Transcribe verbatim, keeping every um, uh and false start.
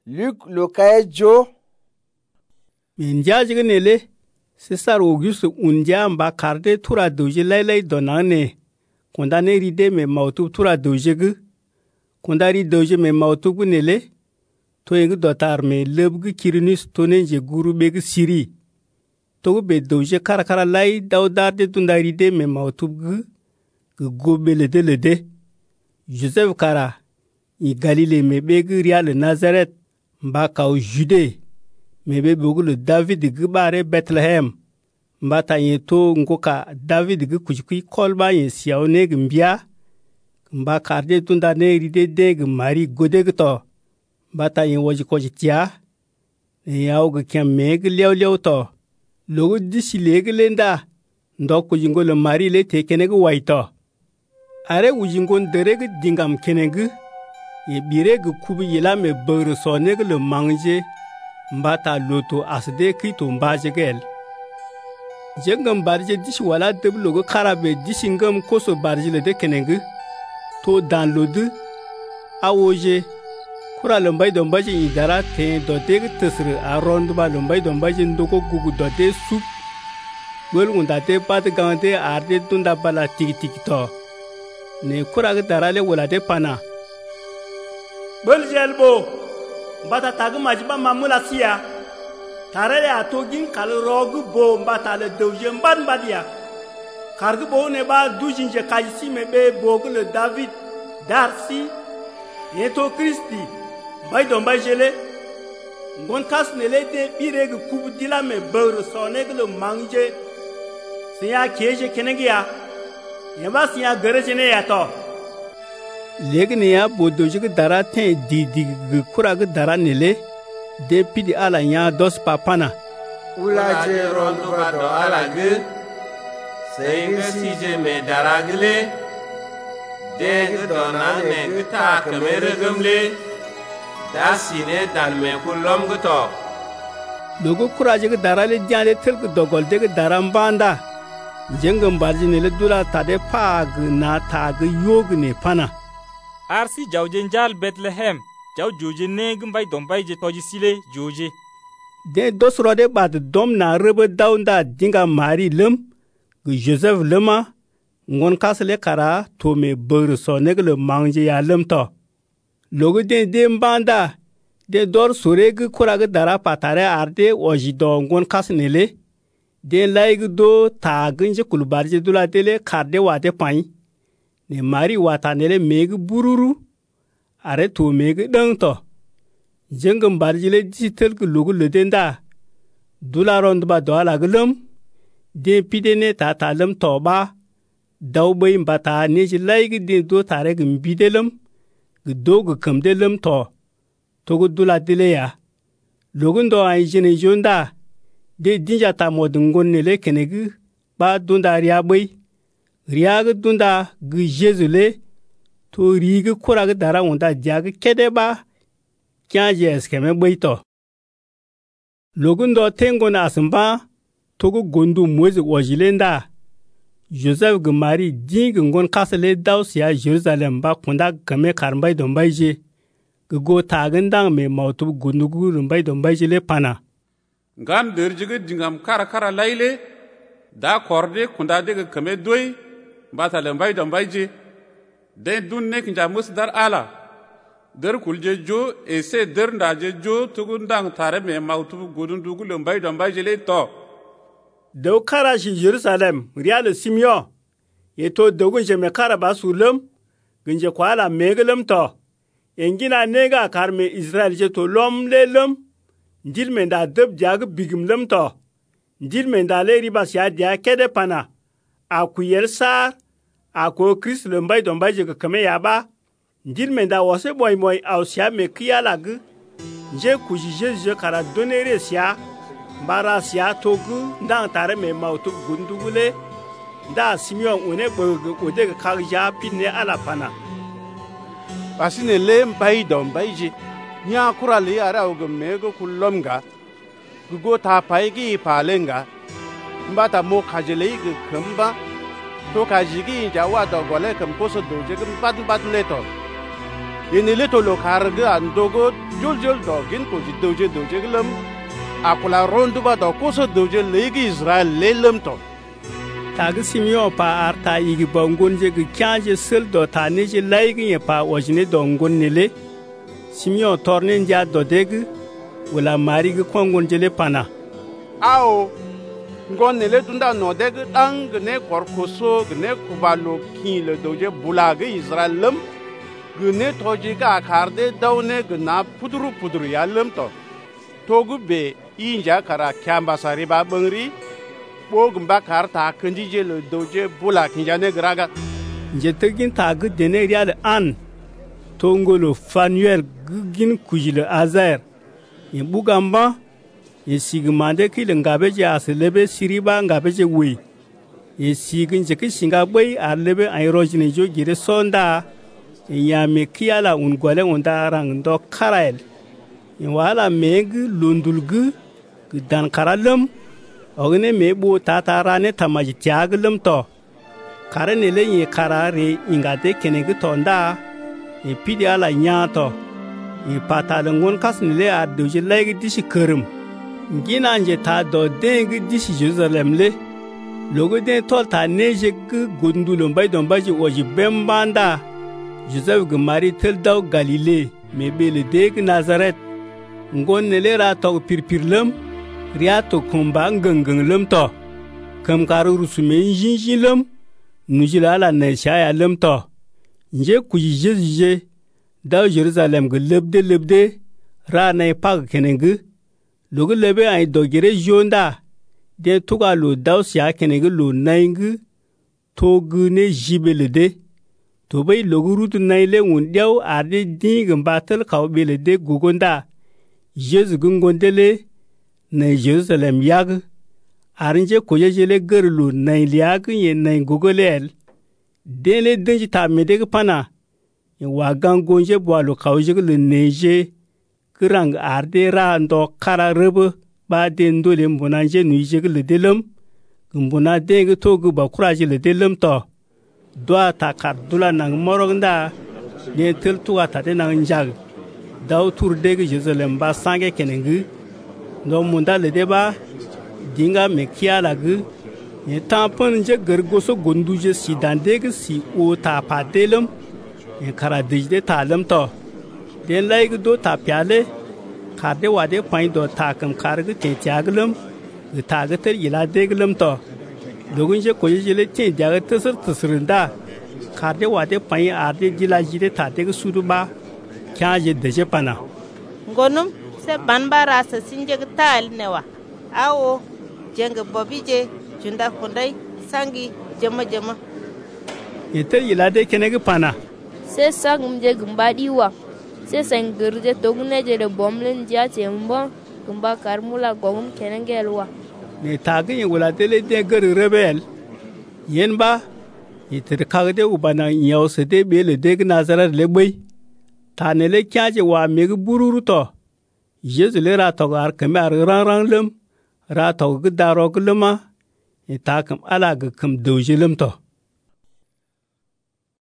Luc lokaye jo. Minja jignele César Auguste unja mba karde tura doje laylay donane. Kondane ride me mautu tura doje gu. Kondari doje me mautu gu nele. To yeng dotar me lebgu kirinus tonenje guru beg siri. To be doje karakara lay daudar de tundari de me mautu gu. Gu gobe lede lede. Joseph Kara. I Galilée me beg ria le Nazareth. Mba kaw Jude. Mebe bogu le David gu bare Bethlehem. Mba ta yen to ngoka David gu kujikui kolba yen siyaw neg mbia. Mba karde tunda ne ride deg mari godeg to. Mba ta yen waji koji tia. Ne yaw gu kem meg liaw liaw to. Logo disi leg lenda. Ndok kujingo le mari le tekeneg waito. Are ujingo ndereg dingam keneg. Ye bireg kubi yela me beure soneg le manje. Mbata loto asde krito mbaje gel. Jengam barje dish wala deb logo karabe dishingam koso barje le de keneng. To dan lodu. Awoje. Kura lombay dombaje idara ten dodeg tesre a rondba lombay dombaje ndoko gugu dode soup. Wel undate pat gante arde tunda bala tiki tiki to. Ne kura darale wala de pana. Bel jelbo. Mbata tag majiba mamula siya. Tarele atogin kal rogu bo mbata le doje mban badia. Kargu bo ne ba dujinje kajisi mebe bogu le David Darcy. Yeto Christi. Bay don bay jele. Ngon kas nele de bireg kubu dila me beure soneg le manje. Siya keje kenegia. Yeba siya gerejene yato. Legni ya bodojig dara ten di di kurag dara nele de pidi ala nya dos papana ulaje rondu bado ala gu seyge sije me daragle de dona ne gita kamere gamle da sine dan me kullom guto logo kuraje dara le jande tel dogol de dara mbanda jengam barji nele dula tade pag na tag yog ne pana Arsi jawje njal Bethlehem, jaw joje neg mbay dombay je toji sile joje. De dosrode bad dom na rebe daunda dinga mari lem, gu Joseph lema, ngon kasle kara to me beure so neg le manje ya lem to. Logo den de mbanda, de dor sureg kurag dara patare arde ojido ngon kasnele, de laig do taginje kulbarje dula tele karde wate pain. Ne mari watanele meg bururu are to meg dang to jengam barjile digital ku lugu ledenda dularon ba do ala glum de pidene ta talam to ba daw bay mbata ne ji layg de do tare gum bidelum gdo gu kamdelum to to gu dula dileya lugun do ay jene jonda de dinja ta modungon ne le kenegu ba dunda riya bay riag dunda gu jezule to rig kurag dara unda jag kedeba kyaje eskeme boito logundo tengo na asamba to gu gondu mozi wajilenda Joseph gu mari ding ngon kasale daus ya Jerusalem ba kunda game karmbay dombayje gu go tagandang me mautu gundugu rumbay dombayje le pana ngam derjige dingam kara kara layle da korde kunda de kame doy bata lembay dombayje de dun nek njamus dar ala der kulje jo ese der ndaje jo tugundang tare me mautu gudun dugu lembay dombayje le to do kara shi Jerusalem rial Simeon yeto dogun je me kara basulum ginje kwala megelum to engina nega karme Israel je to lom lelum ndil menda deb jag bigimlum to ndil menda le ribas ya dia kede pana akuyel sar ako Chris lembay dombay je kame yaba ndil menda wose boy moy awsia me kiyala gu je kujije je kara donere sia bara sia togu ndang tare me mautu gundugule da Simeon une bogu ode karja pinne ala pana basine le mbay dombay je nya kurali ara ogo mego kullomga gugo ta paigi palenga mbata mo kajele gu kamba to kajigi jawa do gole kam poso doje gum pat pat leto Yene le to lo karga andogo jol jol do gin ko ji doje doje glam akula rondu ba do ko so doje legi Israel lelem to. Tagi Simeon pa arta igi bangon je gi kyanje sel do ta ne je laigi ye pa wajine do ngon nele. Simeon torne nja do deg wala mari gi kongon je le pana. Ao ngon nele tunda no deg dang ne kor koso ne kubalo kin le doje bulage Israel lem gune toji ga karde dawne gna pudru pudru ya lem to. Togu be inja kara kyamba sari ba bangri bogumba karta kanjije le doje bula kinjane graga je tegin tag dene rial an tongolo fanuel gugin kujile azair in bugamba in sigmande kile ngabe je aslebe siriba ngabe je wi in sigin je kishinga boy arlebe ayrojine jo gire sonda in yame kiala un gole onda rang do karael in wala meg lundulgu dan karalam ogne mebo tata rane tamaji tiaglum to karane le yi karare ingate kenegi tonda e pidi ala nyato e patalangon kasnile adoje legi dishi kerum ngina anje ta do dengi dishi Jerusalem le logo den tol ta neje gu gundulo mbay don baji oji bembanda Joseph gu mari tel daw Galile mebele deg Nazareth ngon nele ra to pirpirlem riato kumba ngengeng lem to kam karu rusume jinjin lem nujila la na shaya lem to nje kuji jeje daw Jerusalem ge lebde lebde ra na pag kenenge logo lebe ay dogere jonda de tuga lo daw sia kenenge lo naingu togu ne jibelede to bay logo rutu naile un diaw arde dingam batel kawbele de gugonda jesu gungondele na Jerusalem yag arinje kojejele gerlu na liag ye na gugolel dele denji ta medeg pana ye wagan gonje boalo kawje le neje krang arde ra ndo kara rebe ba den dole mbonanje nuije le delem gumbona deg togu ba kuraje le delem to doa ta kar dula nang morogda ne tel tuwa ta de nang jag daw tur deg Jerusalem ba sange kenengu no munda le deba dinga me kiala gu e tampon je gergoso gonduje si dandeg si o ta padelum e kara dijde talam to den laig do ta pyale kade wade pain do takam karg te tiaglum e tagater ila deglum to dogunje kojele te jaga tsir tsirnda kade wade pain arde jila jide ta deg suduba kyaje deje pana ngonum se banbara sa sinje tal newa awo jenga bobije junda kundai sangi jama jama ite yilade kenege pana se sangum je gumbadiwa se sangurje togne je de bomlen ja tembo gumba karmula gogum kenengelwa ne tagi yula tele de ger rebel yenba ite kagde ubana nyawse de bele de Nazareth lebay tanele kyaje wa meg bururu to Jesu le ra to gar kamar ran ran lem ra to gdaro glema e takam ala ga kam dojilem to